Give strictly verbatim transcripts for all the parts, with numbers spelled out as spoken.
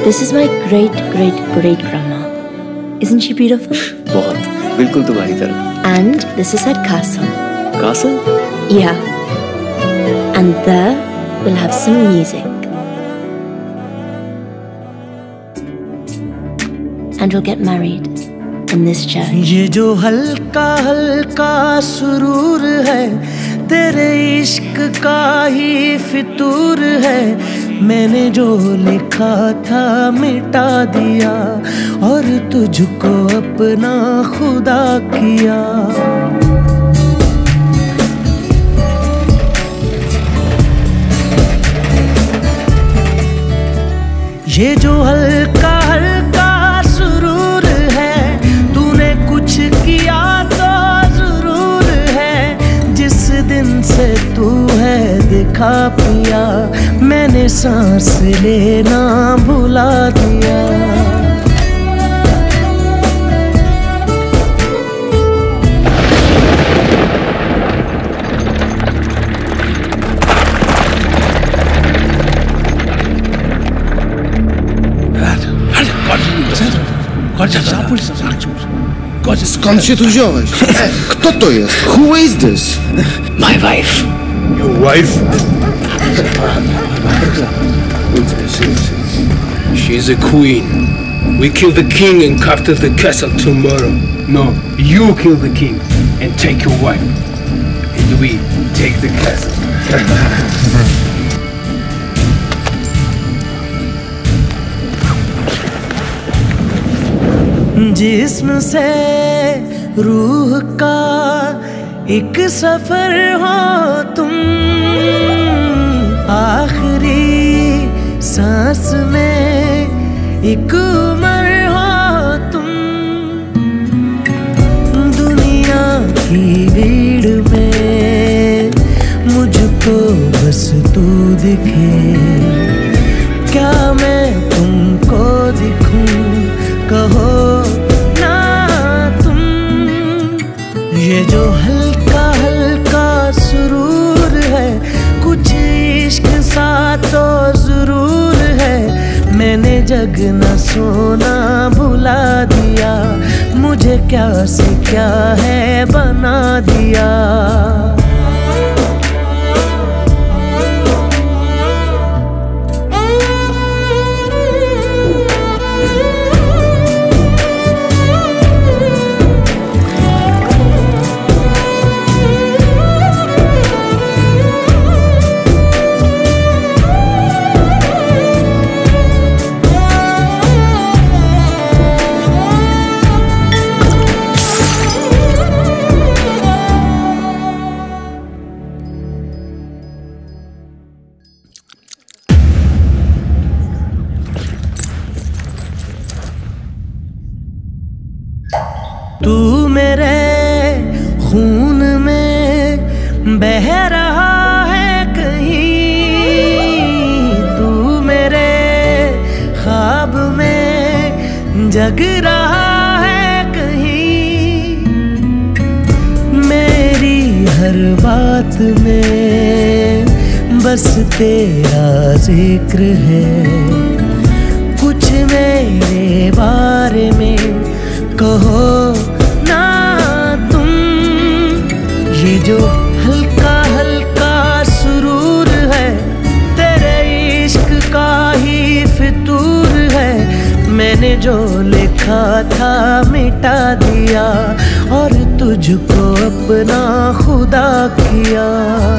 This is my great great great grandma. Isn't she beautiful? बहुत, बिल्कुल तुम्हारी तरह. And this is her castle. Castle? Yeah. And there we'll have some music. And we'll get married in this church. ये जो हल्का हल्का सुरूर है तेरे इश्क का ही फितूर है. मैंने जो लिखा था मिटा दिया और तुझको अपना खुदा किया. ये जो हल्का हल्का सुरूर है तूने कुछ किया तो जरूर है. जिस दिन से तू है दिखा पिया मैंने सांस लेना भुला दिया. Skąd się tu wziąłeś? Kto to jest? Who is this? My wife. Your wife? She's a queen. We kill the king and capture the castle tomorrow. No, you kill the king and take your wife. And we take the castle. जिस्म से रूह का एक सफर हो तुम. आखिरी सांस में एक उम्र हो तुम. दुनिया की भीड़ में मुझको बस तू दिखे. क्या मैं तुमको दिखूं कहो ना तुम. ये जो हल्का हल्का सुरूर है कुछ इश्क सा तो जरूर है. मैंने जगना सोना भुला दिया मुझे क्या से क्या है बना दिया. तू मेरे खून में बह रहा है कहीं. तू मेरे ख्वाब में जग रहा है कहीं. मेरी हर बात में बस तेरा जिक्र है. कुछ मेरे बारे में कहो ना तुम. ये जो हल्का हल्का सुरूर है तेरे इश्क का ही फितूर है. मैंने जो लिखा था मिटा दिया और तुझको अपना खुदा किया.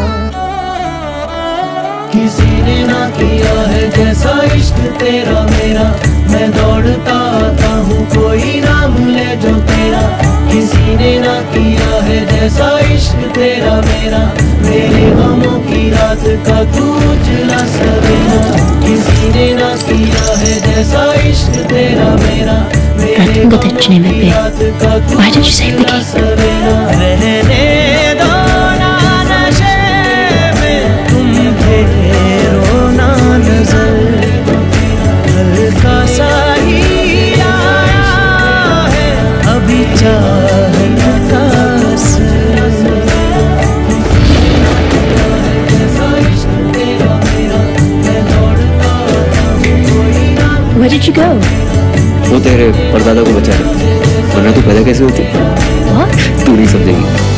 किसी ने ना किया है जैसा इश्क तेरा मेरा. मैं दौड़ता आता हूँ कोई नाम ले जो तेरा. किसी ने ना किया है जैसा इश्क तेरा मेरा. मेरे गमों की रात का तू उजला सवेरा. किसी ने ना किया है जैसा इश्क तेरा मेरा. मेरे गमों की रात का तू उजला सवेरा. रहने दो ना नशे में तुम फेरो ना नजर. हल्का सा ही आया है अभी चाहत का असर. Where did you go? वो तेरे परदादा को बचा रहे, वरना तू पैदा कैसे होती? What? तू नहीं समझेगी।